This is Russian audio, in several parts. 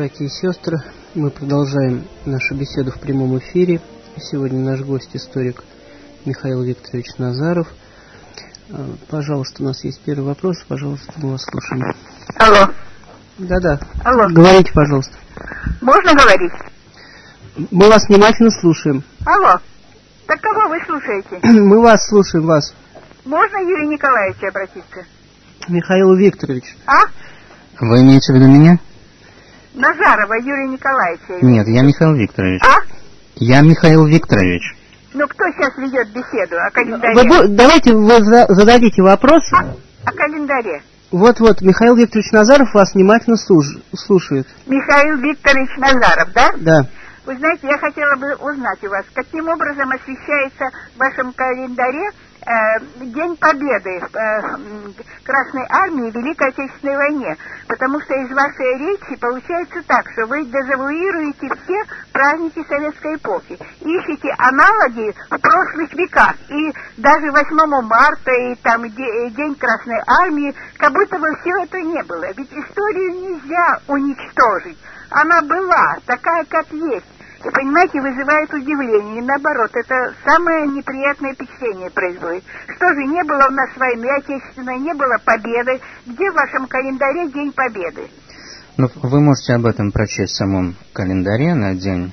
Братья и сестры, мы продолжаем нашу беседу в прямом эфире. Сегодня наш гость историк Михаил Викторович Назаров. Пожалуйста, у нас есть первый вопрос. Пожалуйста, мы вас слушаем. Алло. Да-да. Алло. Говорите, пожалуйста. Можно говорить? Мы вас внимательно слушаем. Алло. Так кого вы слушаете? Мы вас слушаем, вас. Можно Юрию Николаевичу обратиться? Михаилу Викторовичу. А? Вы имеете в виду меня? Назарова Юрия Николаевича. Нет, я Михаил Викторович. А? Я Михаил Викторович. Ну, кто сейчас ведет беседу о календаре? Давайте вы зададите вопрос. О календаре. Вот, Михаил Викторович Назаров вас внимательно слушает. Михаил Викторович Назаров, да? Да. Вы знаете, я хотела бы узнать у вас, каким образом освещается в вашем календаре День Победы Красной Армии в Великой Отечественной войне. Потому что из вашей речи получается так, что вы дезавуируете все праздники советской эпохи. Ищете аналоги в прошлых веках. И даже 8 марта и там День Красной Армии, как будто бы все это не было. Ведь историю нельзя уничтожить. Она была такая, как есть. И, понимаете, вызывает удивление. И наоборот, это самое неприятное впечатление производит. Что же, не было у нас войны отечественной, не было победы. Где в вашем календаре День Победы? Ну, вы можете об этом прочесть в самом календаре на день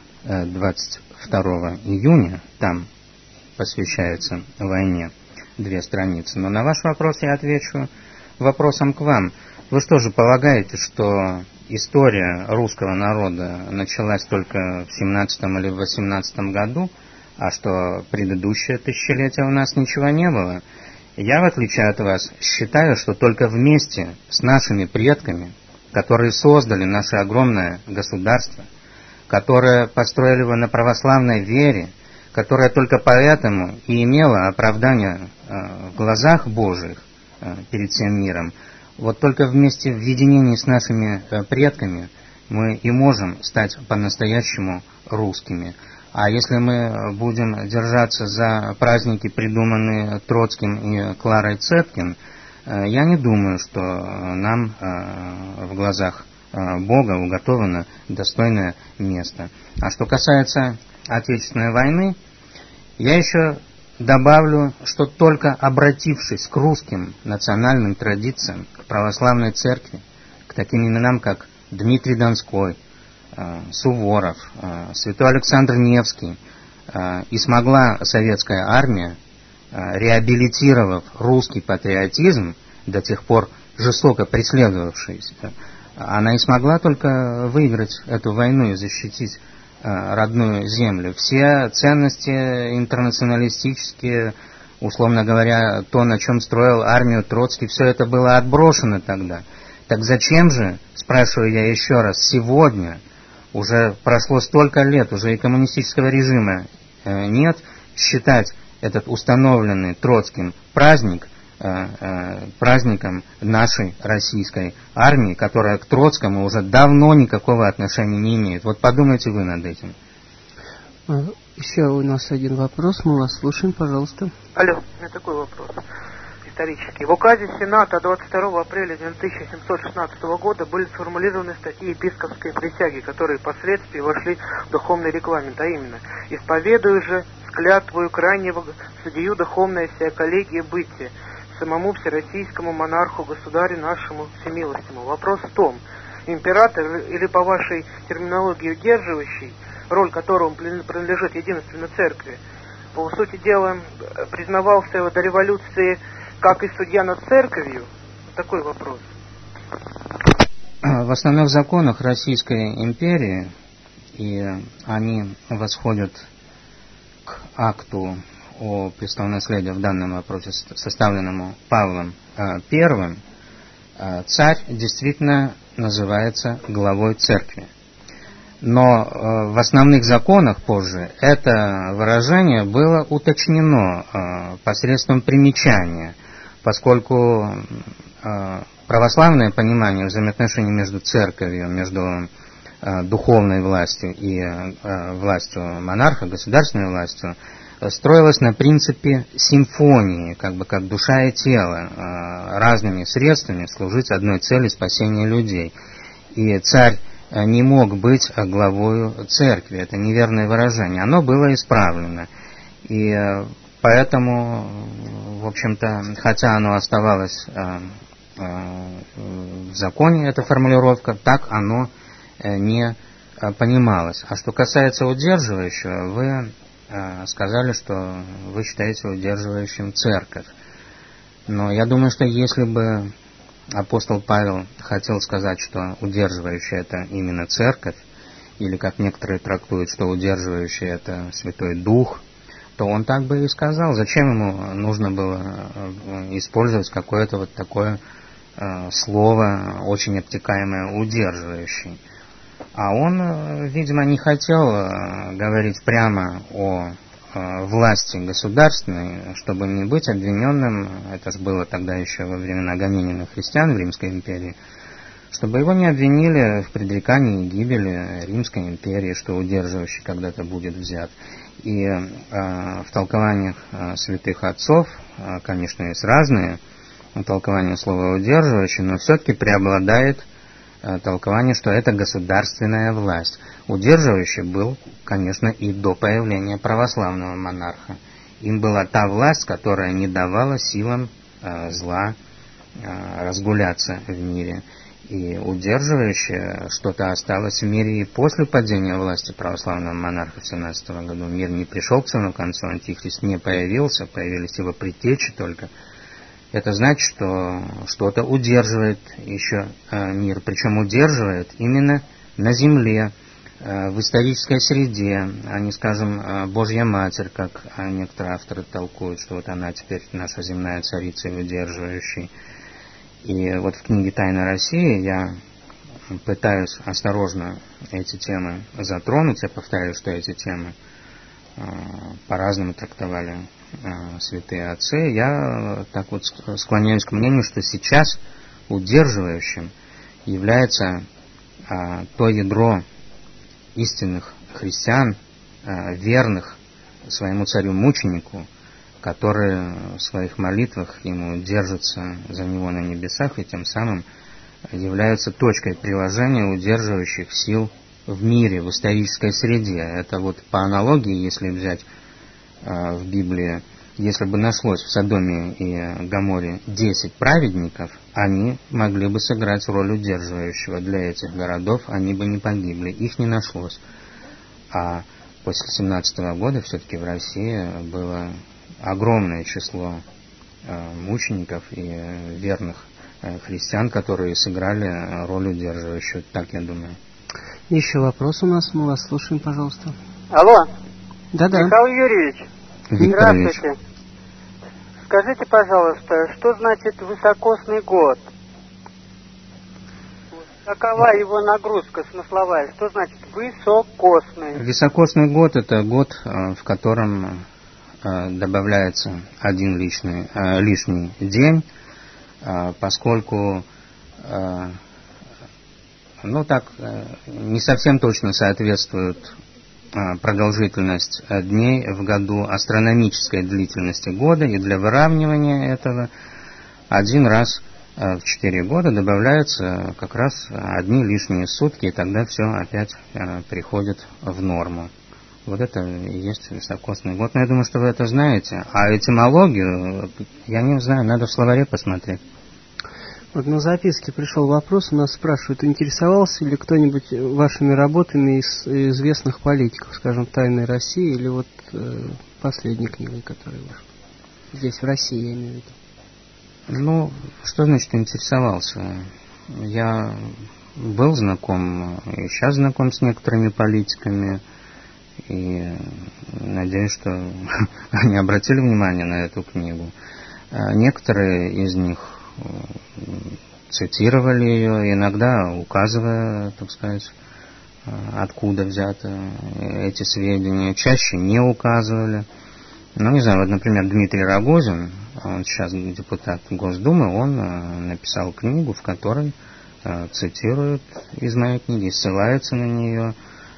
22 июня. Там посвящается войне 2 страницы. Но на ваш вопрос я отвечу вопросом к вам. Вы что же полагаете, что история русского народа началась только в 17 или в 18 году, а что предыдущее тысячелетие у нас ничего не было? Я, в отличие от вас, считаю, что только вместе с нашими предками, которые создали наше огромное государство, которое построили его на православной вере, которое только поэтому и имело оправдание в глазах Божьих перед всем миром, вот только вместе в единении с нашими предками мы и можем стать по-настоящему русскими. А если мы будем держаться за праздники, придуманные Троцким и Кларой Цеткин, я не думаю, что нам в глазах Бога уготовано достойное место. А что касается Отечественной войны, я еще добавлю, что только обратившись к русским национальным традициям, к православной церкви, к таким именам, как Дмитрий Донской, Суворов, святой Александр Невский, и смогла советская армия, реабилитировав русский патриотизм, до тех пор жестоко преследовавшийся, она и смогла только выиграть эту войну и защитить родную землю. Все ценности интернационалистические, условно говоря, то, на чем строил армию Троцкий, все это было отброшено тогда. Так зачем же, спрашиваю я еще раз, сегодня, уже прошло столько лет, уже и коммунистического режима нет, считать этот установленный Троцким праздник праздником нашей российской армии, которая к Троцкому уже давно никакого отношения не имеет. Вот подумайте вы над этим. Еще у нас один вопрос, мы вас слушаем, пожалуйста. Алло, у меня такой вопрос исторический. В указе Сената 22 апреля 1716 года были сформулированы статьи епископской присяги, которые впоследствии вошли в духовный регламент, а именно: «Исповедую же с клятвою крайнего судью духовная сия коллегия бытия, самому всероссийскому монарху, государю нашему всемилостному». Вопрос в том, император, или по вашей терминологии удерживающий, роль которого принадлежит единственно церкви, по сути дела признавался до революции как и судья над церковью? Такой вопрос. В основных законах Российской империи, и они восходят к акту о престолонаследии в данном вопросе, составленному Павлом I, царь действительно называется главой церкви. Но в основных законах позже это выражение было уточнено посредством примечания, поскольку православное понимание взаимоотношений между церковью, между духовной властью и властью монарха, государственной властью, строилось на принципе симфонии, как душа и тело, разными средствами служить одной цели — спасения людей. И царь не мог быть главою церкви. Это неверное выражение. Оно было исправлено. И поэтому, в общем-то, хотя оно оставалось в законе, эта формулировка, так оно не понималось. А что касается удерживающего, вы сказали, что вы считаете удерживающим церковь. Но я думаю, что если бы апостол Павел хотел сказать, что удерживающий это именно церковь, или как некоторые трактуют, что удерживающий это Святой Дух, то он так бы и сказал. Зачем ему нужно было использовать какое-то вот такое слово, очень обтекаемое, удерживающий? А он, видимо, не хотел говорить прямо о власти государственной, чтобы не быть обвиненным, это же было тогда еще во времена гонений на христиан в Римской империи, чтобы его не обвинили в предрекании гибели Римской империи, что удерживающий когда-то будет взят. И в толкованиях святых отцов, конечно, есть разные толкования слова удерживающий, но все-таки преобладает толкование, что это государственная власть. Удерживающий был, конечно, и до появления православного монарха. Им была та власть, которая не давала силам зла разгуляться в мире. И удерживающее что-то осталось в мире и после падения власти православного монарха в 17 году. Мир не пришел к своему концу, антихрист не появился, появились его предтечи только. Это значит, что что-то удерживает еще мир, причем удерживает именно на земле, в исторической среде, а не, скажем, Божья Матерь, как некоторые авторы толкуют, что вот она теперь наша земная царица и удерживающая. И вот в книге «Тайна России» я пытаюсь осторожно эти темы затронуть. Я повторяю, что эти темы по-разному трактовали святые отцы. Я так вот склоняюсь к мнению, что сейчас удерживающим является то ядро истинных христиан, верных своему царю-мученику, которые в своих молитвах ему держатся за него на небесах и тем самым являются точкой приложения удерживающих сил в мире, в исторической среде. Это вот по аналогии, если взять в Библии, если бы нашлось в Содоме и Гоморе 10 праведников, они могли бы сыграть роль удерживающего для этих городов, они бы не погибли, их не нашлось. А после 17 года все-таки в России было огромное число мучеников и верных христиан, которые сыграли роль удерживающего, так я думаю. Еще вопрос у нас, мы вас слушаем, пожалуйста. Алло. Да-да. Михаил Юрьевич. Викторович. Здравствуйте. Скажите, пожалуйста, что значит высокосный год? Какова его нагрузка смысловая? Что значит высокосный? Високосный год – это год, в котором добавляется один лишний день, поскольку не совсем точно соответствует продолжительность дней в году астрономической длительности года, и для выравнивания этого один раз в 4 года добавляются как раз одни лишние сутки, и тогда все опять приходит в норму. Вот это и есть високосный год. Но я думаю, что вы это знаете. А этимологию, я не знаю, надо в словаре посмотреть. Вот на записке пришел вопрос, у нас спрашивают, интересовался ли кто-нибудь вашими работами из известных политиков, скажем, «Тайной России» или вот последней книгой, которая вышла. Здесь, в России, я имею в виду. Ну, что значит интересовался? Я был знаком, и сейчас знаком с некоторыми политиками, и надеюсь, что они обратили внимание на эту книгу. Некоторые из них цитировали ее, иногда указывая, так сказать, откуда взяты эти сведения, чаще не указывали. Ну, не знаю, вот, например, Дмитрий Рогозин, он сейчас депутат Госдумы, он написал книгу, в которой цитирует из моей книги, ссылается на нее.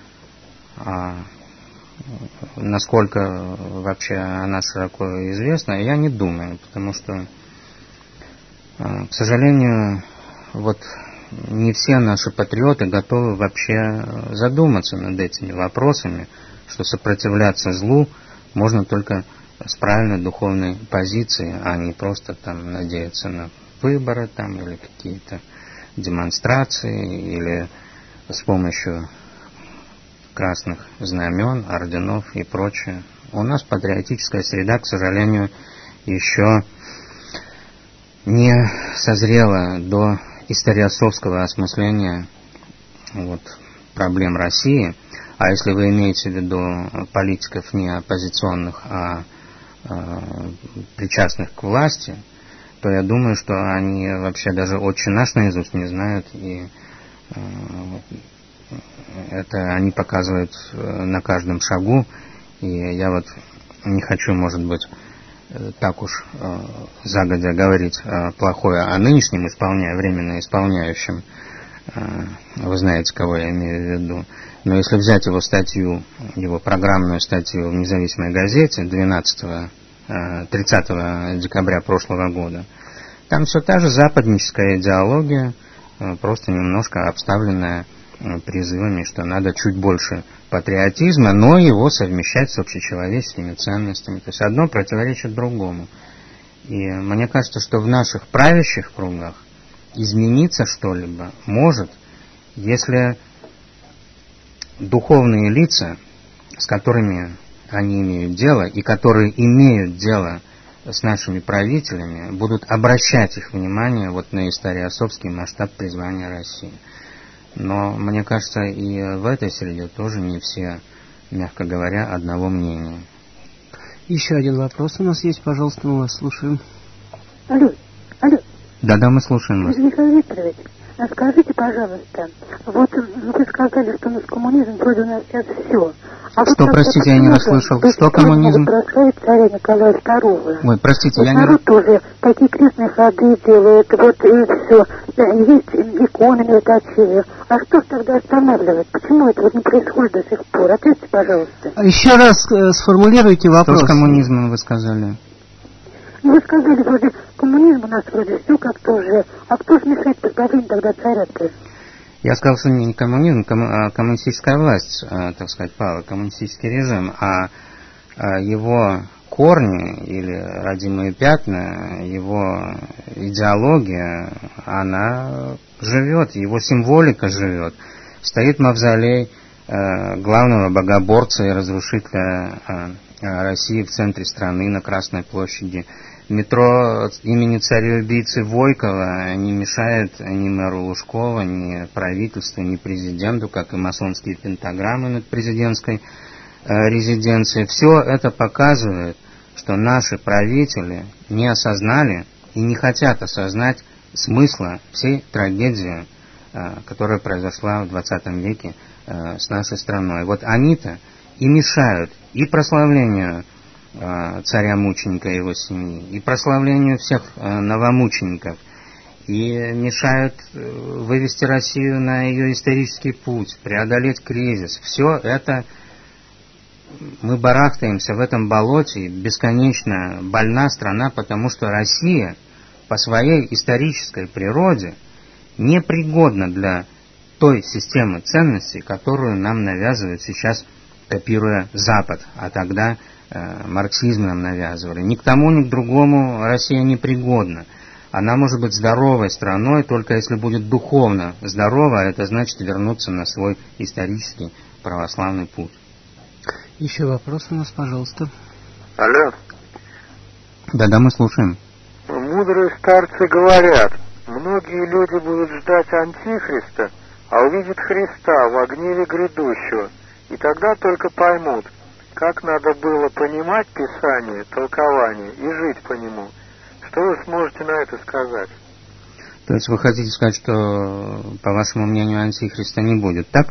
Насколько вообще она широко известна, я не думаю, потому что, к сожалению, вот не все наши патриоты готовы вообще задуматься над этими вопросами, что сопротивляться злу можно только с правильной духовной позиции, а не просто там надеяться на выборы там, или какие-то демонстрации, или с помощью красных знамен, орденов и прочее. У нас патриотическая среда, к сожалению, еще не созрела до историосовского осмысления проблем России. А если вы имеете в виду политиков не оппозиционных, а причастных к власти, то я думаю, что они вообще даже «Отче наш» наизусть не знают, и это они показывают на каждом шагу. И я не хочу, может быть, так уж загодя говорить плохое о нынешнем временно исполняющем. Вы знаете, кого я имею в виду. Но если взять его статью, его программную статью в «Независимой газете» 30 декабря прошлого года, там все та же западническая идеология, просто немножко обставленная призывами, что надо чуть больше патриотизма, но его совмещать с общечеловеческими ценностями. То есть одно противоречит другому. И мне кажется, что в наших правящих кругах измениться что-либо может, если духовные лица, с которыми они имеют дело, и которые имеют дело с нашими правителями, будут обращать их внимание на историосовский масштаб призвания России. Но, мне кажется, и в этой среде тоже не все, мягко говоря, одного мнения. Еще один вопрос у нас есть, пожалуйста, мы вас слушаем. Алло. Да, мы слушаем вас. Михаил Викторович, скажите, пожалуйста, вы сказали, что коммунизм вроде у нас сейчас все. Что, простите, я не расслышал. Что коммунизм? Прославить царя Николая II. Ой, простите, я не... Народ тоже такие крестные ходы делает, и все. Есть иконы мелкочевые. А что ж тогда останавливает? Почему это не происходит до сих пор? Ответьте, пожалуйста. Еще раз сформулируйте вопрос. Что с коммунизмом вы сказали? Вы сказали, вроде коммунизм у нас вроде все как-то уже. А кто же мешает поставить тогда царя-то? Я сказал, что не коммунизм, а коммунистическая власть, так сказать, пала, коммунистический режим, а его корни или родимые пятна, его идеология, она живет, его символика живет. Стоит мавзолей главного богоборца и разрушителя России в центре страны на Красной площади. Метро имени царя-убийцы Войкова не мешает ни мэру Лужкова, ни правительству, ни президенту, как и масонские пентаграммы над президентской резиденцией. Все это показывает, что наши правители не осознали и не хотят осознать смысла всей трагедии, которая произошла в 20 веке с нашей страной. Они-то и мешают и прославлению царя-мученика и его семьи, и прославлению всех новомучеников, и мешают вывести Россию на ее исторический путь, преодолеть кризис. Все это мы барахтаемся в этом болоте, бесконечно больна страна, потому что Россия по своей исторической природе непригодна для той системы ценностей, которую нам навязывают сейчас, копируя Запад, а тогда марксизм нам навязывали. Ни к тому, ни к другому Россия непригодна. Она может быть здоровой страной, только если будет духовно здорова, а это значит вернуться на свой исторический православный путь. Еще вопрос у нас, пожалуйста. Алло. Да, мы слушаем. Мудрые старцы говорят, многие люди будут ждать Антихриста, а увидят Христа в гневе грядущего, и тогда только поймут, как надо было понимать Писание, толкование и жить по нему. Что вы сможете на это сказать? То есть вы хотите сказать, что, по вашему мнению, Антихриста не будет, так?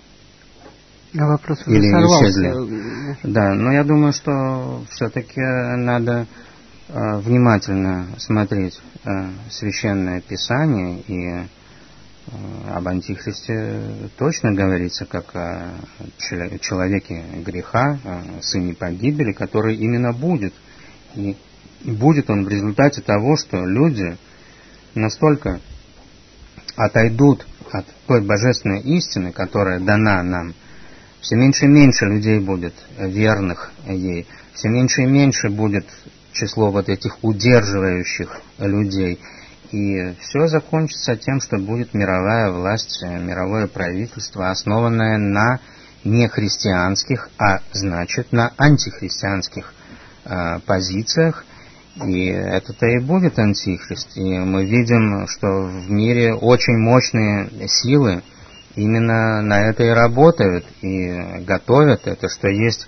А вопрос уже или сорвался. исчезли? Да, но я думаю, что все-таки надо внимательно смотреть Священное Писание, и об Антихристе точно говорится как о человеке греха, сыне погибели, который именно будет. И будет он в результате того, что люди настолько отойдут от той божественной истины, которая дана нам, все меньше и меньше людей будет верных ей, все меньше и меньше будет число вот этих удерживающих людей. И все закончится тем, что будет мировая власть, мировое правительство, основанное на нехристианских, а значит на антихристианских позициях. И это-то и будет антихрист. И мы видим, что в мире очень мощные силы именно на это и работают, и готовят это, что есть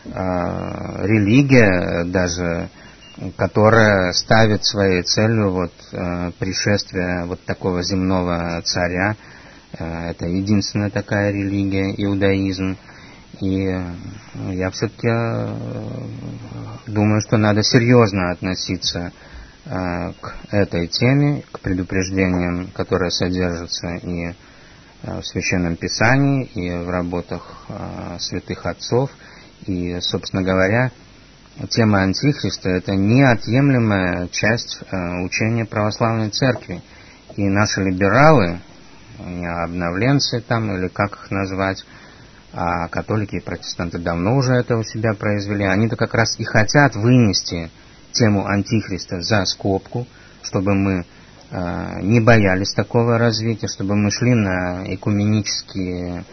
религия даже, которая ставит своей целью вот пришествие вот такого земного царя. Это единственная такая религия, иудаизм. И я все-таки думаю, что надо серьезно относиться к этой теме, к предупреждениям, которые содержатся и в Священном Писании, и в работах святых отцов. И, собственно говоря, тема Антихриста – это неотъемлемая часть учения православной церкви. И наши либералы, не обновленцы там, или как их назвать, а католики и протестанты давно уже это у себя произвели, они-то как раз и хотят вынести тему Антихриста за скобку, чтобы мы не боялись такого развития, чтобы мы шли на экуменическое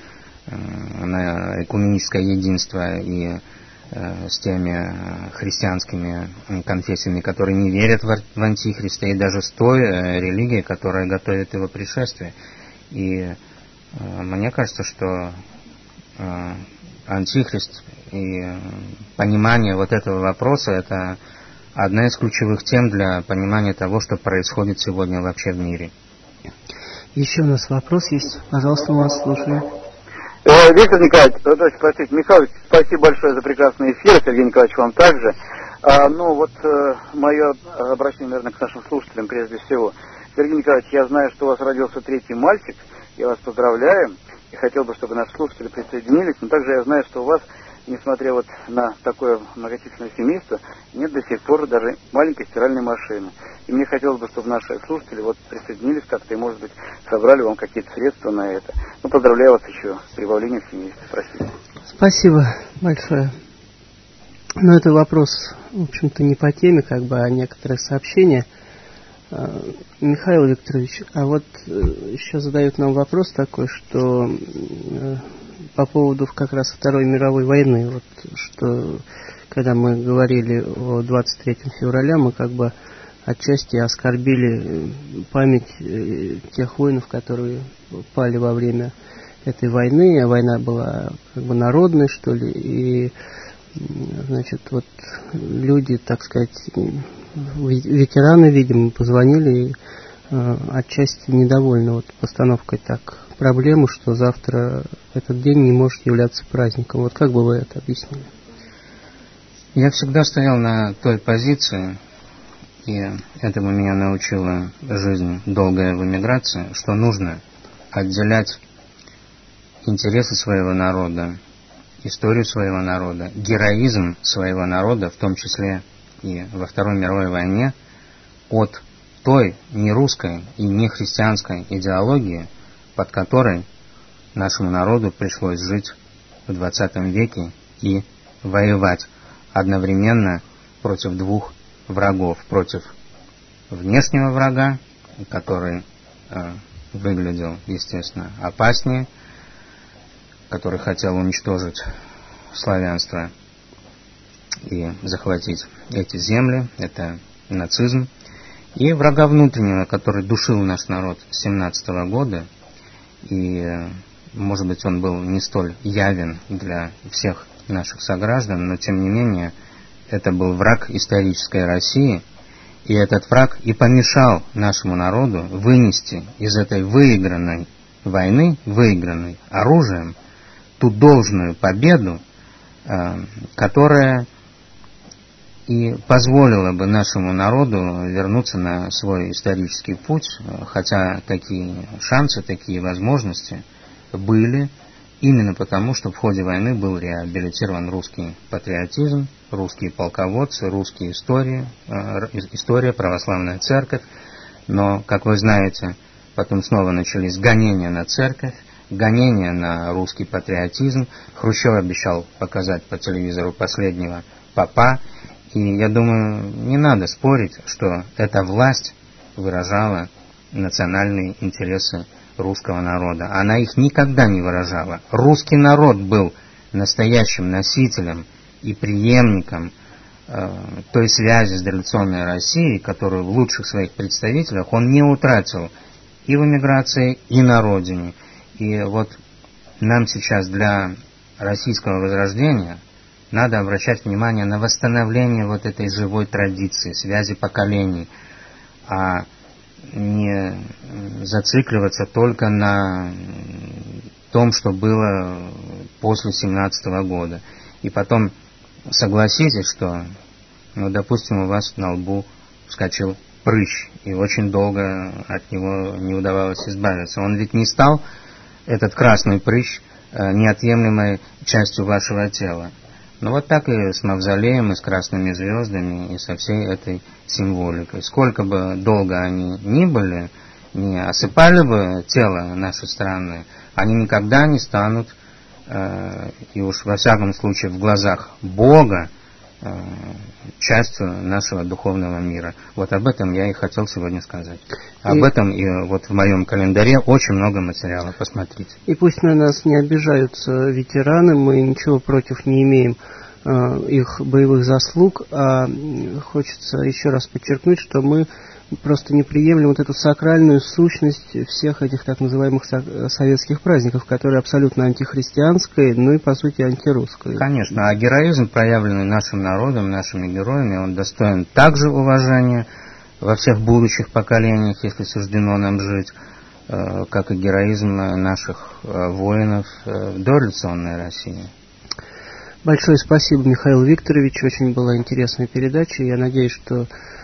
единство и с теми христианскими конфессиями, которые не верят в Антихриста, и даже с той религией, которая готовит его пришествие. И мне кажется, что Антихрист и понимание вот этого вопроса – это одна из ключевых тем для понимания того, что происходит сегодня вообще в мире. Еще у нас вопрос есть. Пожалуйста, мы вас слушаем. Виктор Николаевич, простите, Михаил, спасибо большое за прекрасный эфир. Сергей Николаевич, вам также. Мое обращение, наверное, к нашим слушателям прежде всего. Сергей Николаевич, я знаю, что у вас родился третий мальчик. Я вас поздравляю. И хотел бы, чтобы наши слушатели присоединились. Но также я знаю, что у вас, несмотря вот на такое многочисленное семейство, нет до сих пор даже маленькой стиральной машины. И мне хотелось бы, чтобы наши слушатели вот присоединились как-то и, может быть, собрали вам какие-то средства на это. Поздравляю вас еще с прибавлением в семействе. Спасибо. Спасибо большое. Но это вопрос, в общем-то, не по теме, а некоторые сообщения. Михаил Викторович, а вот еще задают нам вопрос такой, что по поводу как раз Второй мировой войны, вот что когда мы говорили о 23 февраля, мы отчасти оскорбили память тех воинов, которые пали во время этой войны, а война была народной, что ли, и люди, так сказать, ветераны, видимо, позвонили и отчасти недовольны постановкой проблемы, что завтра этот день не может являться праздником. Вот как бы вы это объяснили? Я всегда стоял на той позиции, и этому меня научила жизнь долгая в эмиграции, что нужно отделять интересы своего народа, историю своего народа, героизм своего народа, в том числе и во Второй мировой войне, от той нерусской и нехристианской идеологии, под которой нашему народу пришлось жить в 20 веке и воевать одновременно против двух врагов. Против внешнего врага, который выглядел, естественно, опаснее, который хотел уничтожить славянство и захватить эти земли, это нацизм, и врага внутреннего, который душил наш народ с 17 года, и, может быть, он был не столь явен для всех наших сограждан, но, тем не менее, это был враг исторической России, и этот враг и помешал нашему народу вынести из этой выигранной войны, выигранной оружием, ту должную победу, которая и позволила бы нашему народу вернуться на свой исторический путь, хотя такие шансы, такие возможности были, именно потому, что в ходе войны был реабилитирован русский патриотизм, русские полководцы, русские история, православная церковь. Но, как вы знаете, потом снова начались гонения на церковь, гонения на русский патриотизм. Хрущев обещал показать по телевизору последнего попа. И я думаю, не надо спорить, что эта власть выражала национальные интересы русского народа. Она их никогда не выражала. Русский народ был настоящим носителем и преемником той связи с дореволюционной Россией, которую в лучших своих представителях он не утратил и в эмиграции, и на родине. И вот нам сейчас для российского возрождения надо обращать внимание на восстановление вот этой живой традиции, связи поколений, а не зацикливаться только на том, что было после 17-го года. И потом согласитесь, что, допустим, у вас на лбу вскочил прыщ, и очень долго от него не удавалось избавиться. Он ведь не стал, этот красный прыщ, неотъемлемой частью вашего тела. Но вот так и с мавзолеем, и с красными звездами, и со всей этой символикой. Сколько бы долго они ни были, не осыпали бы тело нашей страны, они никогда не станут, и уж во всяком случае в глазах Бога, частью нашего духовного мира. Вот об этом я и хотел сегодня сказать. Об этом и вот в моем календаре очень много материала, посмотрите. И пусть на нас не обижаются ветераны, мы ничего против не имеем их боевых заслуг, а хочется еще раз подчеркнуть, что мы просто не приемлем вот эту сакральную сущность всех этих так называемых советских праздников, которые абсолютно антихристианские, ну и по сути антирусские. Конечно, а героизм, проявленный нашим народом, нашими героями, он достоин также уважения во всех будущих поколениях, если суждено нам жить, как и героизм наших воинов в дореволюционной России. Большое спасибо, Михаил Викторович, очень была интересная передача, я надеюсь, что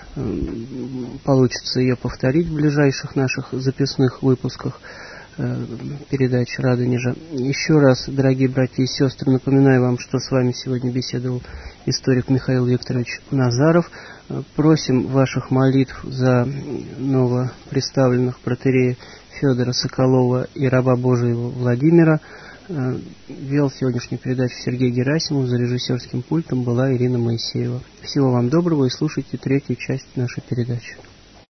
получится ее повторить в ближайших наших записных выпусках передач Радонежа. Еще раз, дорогие братья и сестры, напоминаю вам, что с вами сегодня беседовал историк Михаил Викторович Назаров. Просим ваших молитв за новоприставленных протоиерея Федора Соколова и раба Божьего Владимира. Вел сегодняшнюю передачу Сергей Герасимов, за режиссерским пультом была Ирина Моисеева. Всего вам доброго и слушайте третью часть нашей передачи.